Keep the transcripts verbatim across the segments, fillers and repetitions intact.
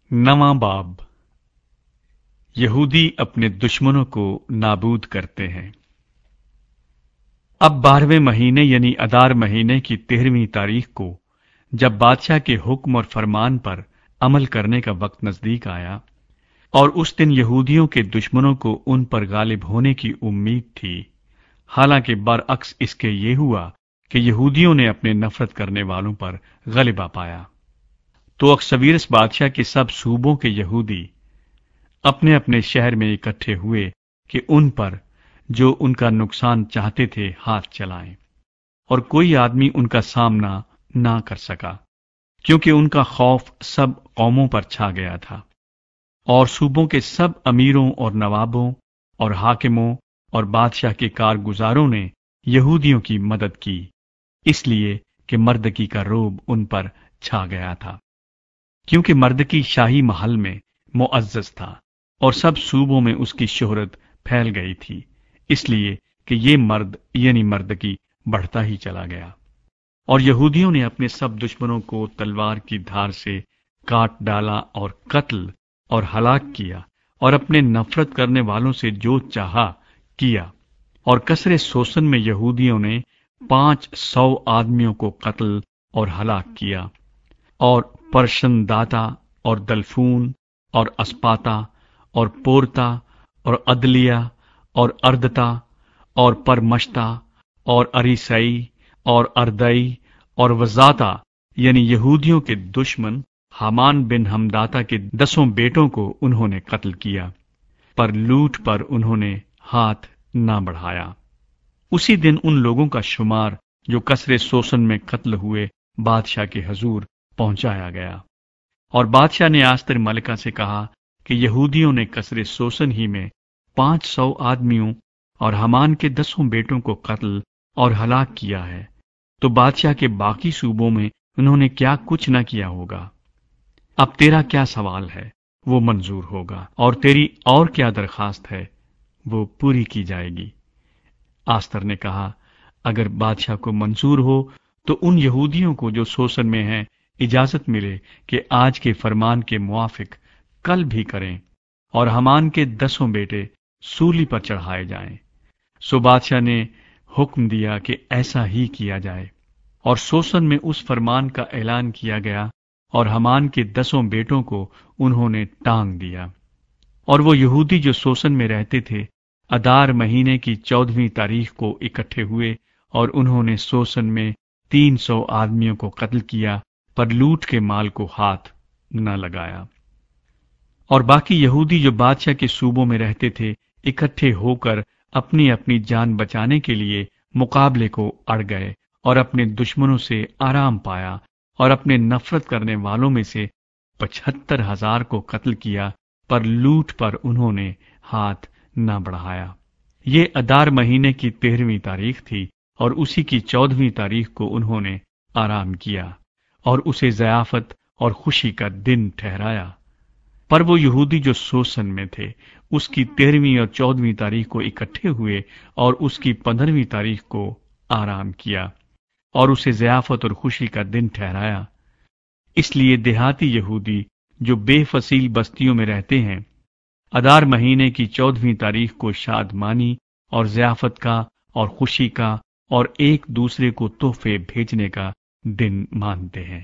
نواں باب، یہودی اپنے دشمنوں کو نابود کرتے ہیں۔ اب بارہویں مہینے یعنی ادار مہینے کی تیرہویں تاریخ کو جب بادشاہ کے حکم اور فرمان پر عمل کرنے کا وقت نزدیک آیا اور اس دن یہودیوں کے دشمنوں کو ان پر غالب ہونے کی امید تھی، حالانکہ برعکس اس کے یہ ہوا کہ یہودیوں نے اپنے نفرت کرنے والوں پر غلبہ پایا، تو اکسویرس بادشاہ کے سب صوبوں کے یہودی اپنے اپنے شہر میں اکٹھے ہوئے کہ ان پر جو ان کا نقصان چاہتے تھے ہاتھ چلائیں، اور کوئی آدمی ان کا سامنا نہ کر سکا، کیونکہ ان کا خوف سب قوموں پر چھا گیا تھا۔ اور صوبوں کے سب امیروں اور نوابوں اور حاکموں اور بادشاہ کے کارگزاروں نے یہودیوں کی مدد کی، اس لیے کہ مردکی کا روب ان پر چھا گیا تھا، کیونکہ مردکی شاہی محل میں معزز تھا اور سب صوبوں میں اس کی شہرت پھیل گئی تھی، اس لیے کہ یہ مرد یعنی مردکی بڑھتا ہی چلا گیا۔ اور یہودیوں نے اپنے سب دشمنوں کو تلوار کی دھار سے کاٹ ڈالا اور قتل اور ہلاک کیا، اور اپنے نفرت کرنے والوں سے جو چاہا کیا۔ اور کسرِ سوسن میں یہودیوں نے پانچ سو آدمیوں کو قتل اور ہلاک کیا، اور پرشن داتا اور دلفون اور اسپاتا اور پورتا اور عدلیہ اور اردتا اور پرمشتا اور اریسئی اور اردئی اور وزاتا یعنی یہودیوں کے دشمن حامان بن حمداتا کے دسوں بیٹوں کو انہوں نے قتل کیا، پر لوٹ پر انہوں نے ہاتھ نہ بڑھایا۔ اسی دن ان لوگوں کا شمار جو کسرِ سوسن میں قتل ہوئے بادشاہ کے حضور پہنچایا گیا، اور بادشاہ نے آستر ملکہ سے کہا کہ یہودیوں نے کسرِ سوسن ہی میں پانچ سو آدمیوں اور حامان کے دسوں بیٹوں کو قتل اور ہلاک کیا ہے، تو بادشاہ کے باقی صوبوں میں انہوں نے کیا کچھ نہ کیا ہوگا؟ اب تیرا کیا سوال ہے وہ منظور ہوگا، اور تیری اور کیا درخواست ہے وہ پوری کی جائے گی۔ آستر نے کہا، اگر بادشاہ کو منظور ہو تو ان یہودیوں کو جو سوسن میں ہیں اجازت ملے کہ آج کے فرمان کے موافق کل بھی کریں، اور حامان کے دسوں بیٹے سولی پر چڑھائے جائیں۔ سو بادشاہ نے حکم دیا کہ ایسا ہی کیا جائے، اور سوسن میں اس فرمان کا اعلان کیا گیا، اور حامان کے دسوں بیٹوں کو انہوں نے ٹانگ دیا۔ اور وہ یہودی جو سوسن میں رہتے تھے ادار مہینے کی چودہویں تاریخ کو اکٹھے ہوئے، اور انہوں نے سوسن میں تین سو آدمیوں کو قتل کیا، پر لوٹ کے مال کو ہاتھ نہ لگایا۔ اور باقی یہودی جو بادشاہ کے صوبوں میں رہتے تھے اکٹھے ہو کر اپنی اپنی جان بچانے کے لیے مقابلے کو اڑ گئے، اور اپنے دشمنوں سے آرام پایا، اور اپنے نفرت کرنے والوں میں سے پچہتر ہزار کو قتل کیا، پر لوٹ پر انہوں نے ہاتھ نہ بڑھایا۔ یہ ادار مہینے کی تیرہویں تاریخ تھی، اور اسی کی چودہویں تاریخ کو انہوں نے آرام کیا اور اسے ضیافت اور خوشی کا دن ٹھہرایا۔ پر وہ یہودی جو سوسن میں تھے اس کی تیرہویں اور چودہویں تاریخ کو اکٹھے ہوئے، اور اس کی پندرہویں تاریخ کو آرام کیا اور اسے ضیافت اور خوشی کا دن ٹھہرایا۔ اس لیے دیہاتی یہودی جو بے فصیل بستیوں میں رہتے ہیں ادار مہینے کی چودہویں تاریخ کو شادمانی اور ضیافت کا اور خوشی کا اور ایک دوسرے کو تحفے بھیجنے کا دن مانتے ہیں۔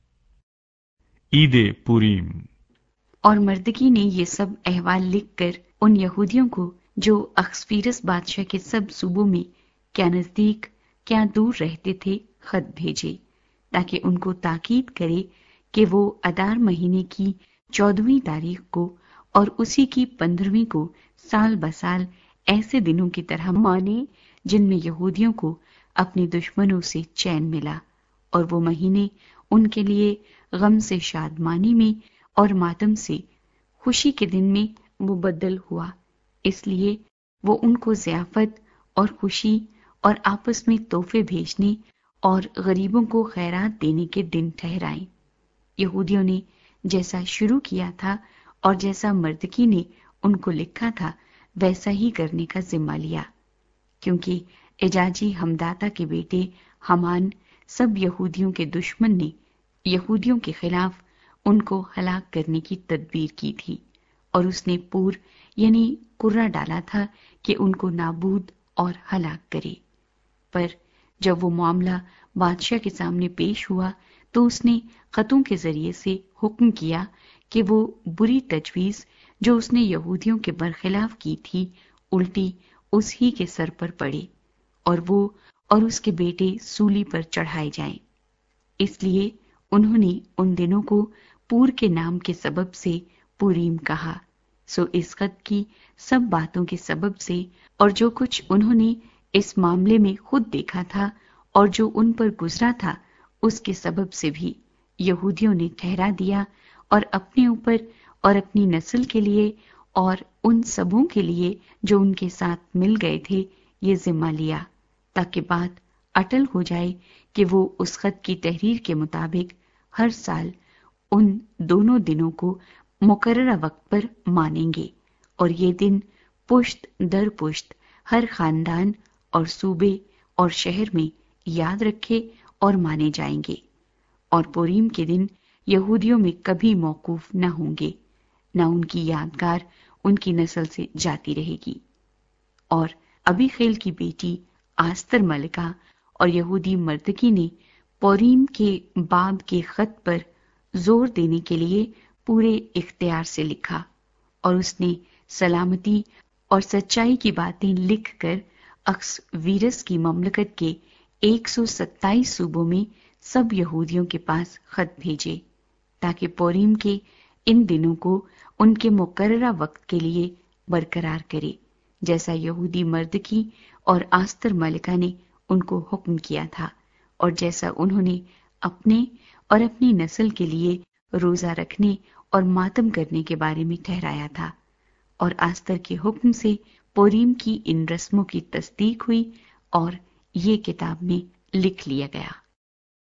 عید پوریم۔ اور مردکی نے یہ سب احوال لکھ کر ان یہودیوں کو جو اخسفیرس بادشاہ کے سب صوبوں میں کیا نزدیک کیا دور رہتے تھے خط بھیجے، تاکہ ان کو تاکید کرے کہ وہ ادار مہینے کی چودہویں تاریخ کو اور اسی کی پندرہویں کو سال بسال ایسے دنوں کی طرح مانے جن میں یہودیوں کو اپنے دشمنوں سے چین ملا، اور وہ مہینے ان کے لیے غم سے شادمانی میں اور ماتم سے خوشی کے دن میں مبدل ہوا، اس لیے وہ ان کو ضیافت اور خوشی اور آپس میں تحفے بھیجنے اور غریبوں کو خیرات دینے کے دن ٹھہرائیں۔ یہودیوں نے جیسا شروع کیا تھا اور جیسا مردکی نے ان کو لکھا تھا ویسا ہی کرنے کا ذمہ لیا، کیونکہ اجاجی حمداتا کے بیٹے حامان سب یہودیوں کے دشمن نے یہودیوں کے خلاف ان کو ہلاک کرنے کی تدبیر کی تھی، اور اس نے پور یعنی کرہ ڈالا تھا کہ ان کو نابود اور ہلاک کرے۔ پر جب وہ معاملہ بادشاہ کے سامنے پیش ہوا تو اس نے خطوں کے ذریعے سے حکم کیا کہ وہ بری تجویز جو اس نے یہودیوں کے برخلاف کی تھی الٹی اس ہی کے سر پر پڑے، اور وہ اور اس کے بیٹے سولی پر چڑھائے جائیں۔ اس لیے انہوں نے ان دنوں کو پور کے نام کے سبب سے پوریم کہا۔ سو اس خط کی سب باتوں کے سبب سے اور جو کچھ انہوں نے اس معاملے میں خود دیکھا تھا اور جو ان پر گزرا تھا اس کے سبب سے بھی یہودیوں نے ٹھہرا دیا اور اپنے اوپر اور اپنی نسل کے لیے اور ان سبوں کے لیے جو ان کے ساتھ مل گئے تھے یہ ذمہ لیا، تاکہ بات اٹل ہو جائے کہ وہ اس خط کی تحریر کے مطابق ہر سال ان دونوں دنوں کو مقررہ وقت پر مانیں گے، اور یہ دن پشت در پشت ہر خاندان اور صوبے اور شہر میں یاد رکھے اور مانے جائیں گے، اور پوریم کے دن یہودیوں میں کبھی موقوف نہ ہوں گے، نہ ان کی یادگار ان کی نسل سے جاتی رہے گی۔ اور ابی خیل کی بیٹی آستر ملکہ اور یہودی مردکی نے پوریم کے باب کے خط پر زور دینے کے لیے پورے اختیار سے لکھا، اور اس نے سلامتی اور سچائی کی باتیں لکھ کر اخسویرس کی مملکت کے ایک سو ستائیس صوبوں میں سب یہودیوں کے پاس خط بھیجے، تاکہ پوریم کے ان دنوں کو ان کے مقررہ وقت کے لیے برقرار کرے، جیسا یہودی مردکی اور آستر ملکہ نے ان کو حکم کیا تھا، اور جیسا انہوں نے اپنے اور اپنی نسل کے لیے روزہ رکھنے اور ماتم کرنے کے بارے میں ٹھہرایا تھا۔ اور آستر کے حکم سے پوریم کی ان رسموں کی تصدیق ہوئی اور یہ کتاب میں لکھ لیا گیا۔